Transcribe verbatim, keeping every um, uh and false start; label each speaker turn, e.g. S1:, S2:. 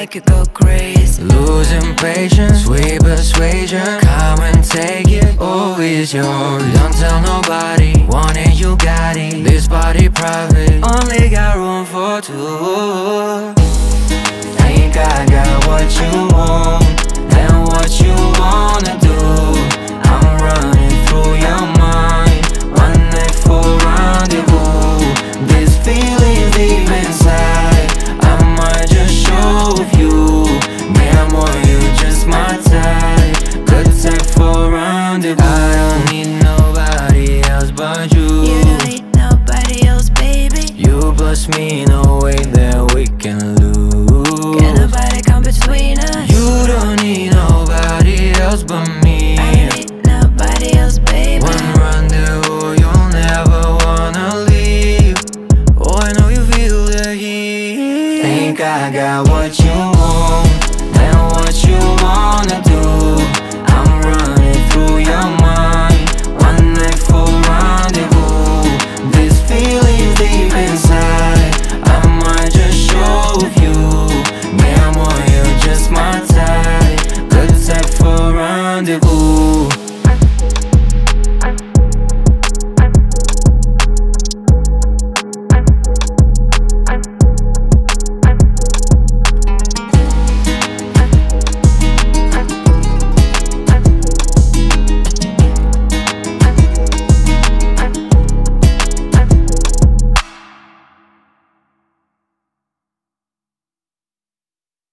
S1: make you go crazy.
S2: Losing patience, sweet persuasion. Come and take it, oh it's yours. Don't tell nobody, want it you got it. This party private, only got room for two. Think I got what you want and what you wanna do. I'm running through your mind, one night for rendezvous. This feeling deep inside, I might just show you. Damn boy, you just my type, good type for rendezvous. I don't need nobody else but you.
S1: You don't need nobody else, baby.
S2: You plus me in a way that we can lose.
S1: Can't nobody come between us.
S2: You don't need nobody else but me.
S1: I don't need nobody else, baby.
S2: One rendezvous, you'll never wanna leave. Oh, I know you feel the heat. Think I got what you want and what you wanna do. I'm running through your mind, one night for rendezvous. This feeling deep inside, I might just show you. Damn boy, you're just my type, good type for rendezvous.